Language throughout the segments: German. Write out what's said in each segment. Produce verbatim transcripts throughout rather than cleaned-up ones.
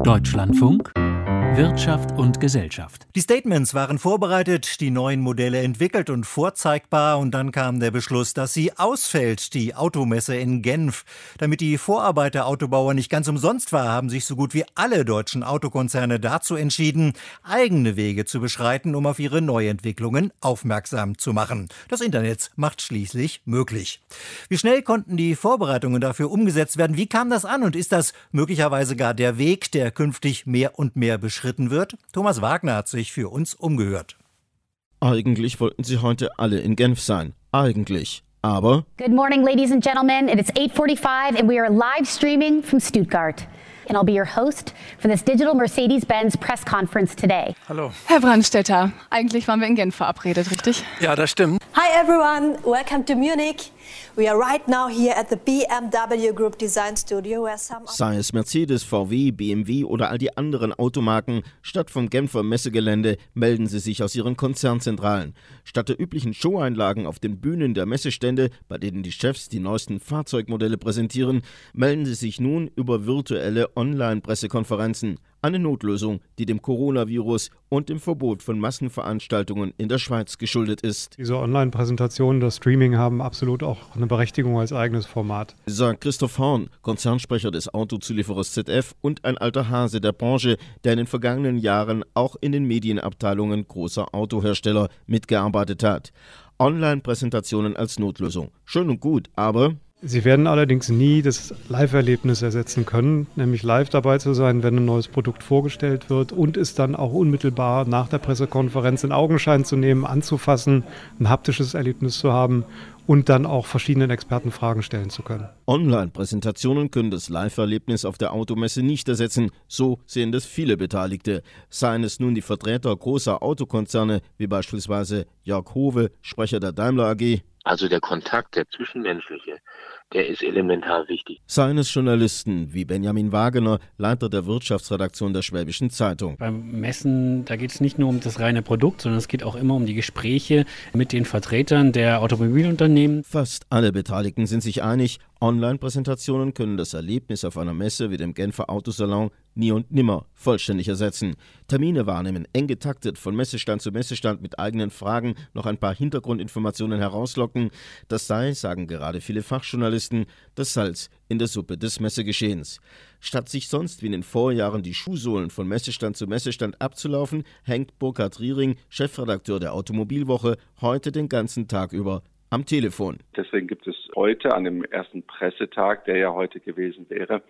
Deutschlandfunk Wirtschaft und Gesellschaft. Die Statements waren vorbereitet, die neuen Modelle entwickelt und vorzeigbar und dann kam der Beschluss, dass sie ausfällt, die Automesse in Genf. Damit die Vorarbeit der Autobauer nicht ganz umsonst war, haben sich so gut wie alle deutschen Autokonzerne dazu entschieden, eigene Wege zu beschreiten, um auf ihre Neuentwicklungen aufmerksam zu machen. Das Internet macht schließlich möglich. Wie schnell konnten die Vorbereitungen dafür umgesetzt werden? Wie kam das an und ist das möglicherweise gar der Weg, der künftig mehr und mehr beschritten wird? Thomas Wagner hat sich für uns umgehört. Eigentlich wollten sie heute alle in Genf sein. Eigentlich. Aber... Good morning, ladies and gentlemen. It is eight forty-five and we are live streaming from Stuttgart. And I'll be your host for this digital Mercedes-Benz press conference today. Hallo. Herr Brandstätter, eigentlich waren wir in Genf verabredet, richtig? Ja, das stimmt. Hi everyone, welcome to Munich. We are right now here at the B M W Group Design Studio, where some... Sei es Mercedes, V W, B M W oder all die anderen Automarken, statt vom Genfer Messegelände melden sie sich aus ihren Konzernzentralen. Statt der üblichen Showeinlagen auf den Bühnen der Messestände, bei denen die Chefs die neuesten Fahrzeugmodelle präsentieren, melden sie sich nun über virtuelle Online-Pressekonferenzen. Eine Notlösung, die dem Coronavirus und dem Verbot von Massenveranstaltungen in der Schweiz geschuldet ist. Diese Online-Präsentationen, das Streaming haben absolut auch eine Berechtigung als eigenes Format. Sagt Christoph Horn, Konzernsprecher des Autozulieferers Z F und ein alter Hase der Branche, der in den vergangenen Jahren auch in den Medienabteilungen großer Autohersteller mitgearbeitet hat. Online-Präsentationen als Notlösung. Schön und gut, aber... Sie werden allerdings nie das Live-Erlebnis ersetzen können, nämlich live dabei zu sein, wenn ein neues Produkt vorgestellt wird und es dann auch unmittelbar nach der Pressekonferenz in Augenschein zu nehmen, anzufassen, ein haptisches Erlebnis zu haben und dann auch verschiedenen Experten Fragen stellen zu können. Online-Präsentationen können das Live-Erlebnis auf der Automesse nicht ersetzen, so sehen das viele Beteiligte. Seien es nun die Vertreter großer Autokonzerne, wie beispielsweise Jörg Howe, Sprecher der Daimler A G, also der Kontakt, der zwischenmenschliche, der ist elementar wichtig. Seien es Journalisten wie Benjamin Wagener, Leiter der Wirtschaftsredaktion der Schwäbischen Zeitung. Beim Messen, da geht es nicht nur um das reine Produkt, sondern es geht auch immer um die Gespräche mit den Vertretern der Automobilunternehmen. Fast alle Beteiligten sind sich einig, Online-Präsentationen können das Erlebnis auf einer Messe wie dem Genfer Autosalon nie und nimmer vollständig ersetzen. Termine wahrnehmen, eng getaktet, von Messestand zu Messestand mit eigenen Fragen noch ein paar Hintergrundinformationen herauslocken, das sei, sagen gerade viele Fachjournalisten, das Salz in der Suppe des Messegeschehens. Statt sich sonst wie in den Vorjahren die Schuhsohlen von Messestand zu Messestand abzulaufen, hängt Burkhard Riering, Chefredakteur der Automobilwoche, heute den ganzen Tag über am Telefon. Deswegen gibt es heute an dem ersten Pressetag, der ja heute gewesen wäre,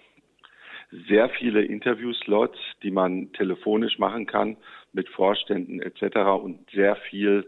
sehr viele Interviewslots, die man telefonisch machen kann mit Vorständen et cetera und sehr viel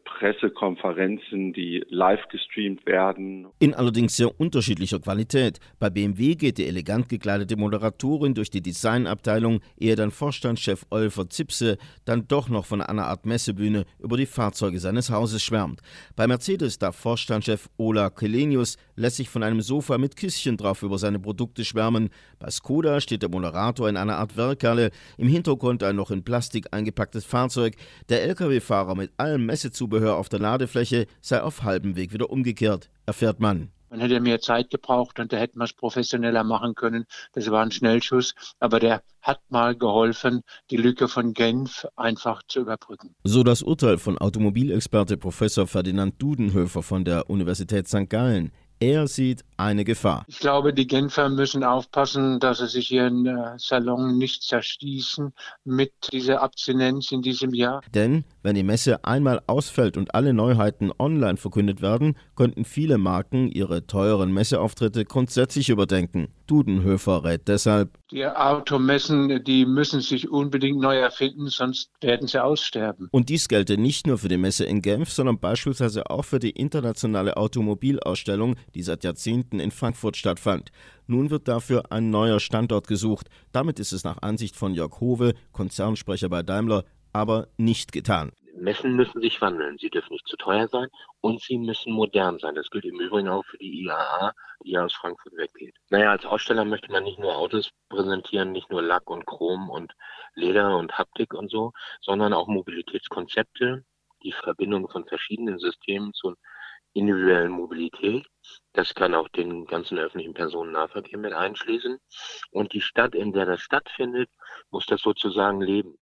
Pressekonferenzen, die live gestreamt werden. In allerdings sehr unterschiedlicher Qualität. Bei B M W geht die elegant gekleidete Moderatorin durch die Designabteilung, ehe dann Vorstandschef Oliver Zipse dann doch noch von einer Art Messebühne über die Fahrzeuge seines Hauses schwärmt. Bei Mercedes darf Vorstandschef Ola Källenius lässig von einem Sofa mit Küsschen drauf über seine Produkte schwärmen. Bei Skoda steht der Moderator in einer Art Werkhalle, im Hintergrund ein noch in Plastik eingepacktes Fahrzeug. Der L K W-Fahrer mit allem Messezubehör auf der Ladefläche sei auf halbem Weg wieder umgekehrt, erfährt man. Man hätte mehr Zeit gebraucht und da hätten wir es professioneller machen können. Das war ein Schnellschuss, aber der hat mal geholfen, die Lücke von Genf einfach zu überbrücken. So das Urteil von Automobilexperte Professor Ferdinand Dudenhöfer von der Universität Sankt Gallen. Er sieht eine Gefahr. Ich glaube, die Genfer müssen aufpassen, dass sie sich ihren äh, Salon nicht zerstießen mit dieser Abstinenz in diesem Jahr. Denn wenn die Messe einmal ausfällt und alle Neuheiten online verkündet werden, könnten viele Marken ihre teuren Messeauftritte grundsätzlich überdenken. Dudenhöfer rät deshalb: Die Automessen, die müssen sich unbedingt neu erfinden, sonst werden sie aussterben. Und dies gelte nicht nur für die Messe in Genf, sondern beispielsweise auch für die internationale Automobilausstellung, die seit Jahrzehnten in Frankfurt stattfand. Nun wird dafür ein neuer Standort gesucht. Damit ist es nach Ansicht von Jörg Howe, Konzernsprecher bei Daimler, aber nicht getan. Messen müssen sich wandeln. Sie dürfen nicht zu teuer sein und sie müssen modern sein. Das gilt im Übrigen auch für die I A A, die ja aus Frankfurt weggeht. Naja, als Aussteller möchte man nicht nur Autos präsentieren, nicht nur Lack und Chrom und Leder und Haptik und so, sondern auch Mobilitätskonzepte, die Verbindung von verschiedenen Systemen zu individuellen Mobilität. Das kann auch den ganzen öffentlichen Personennahverkehr mit einschließen. Und die Stadt, in der das stattfindet, muss das sozusagen leben.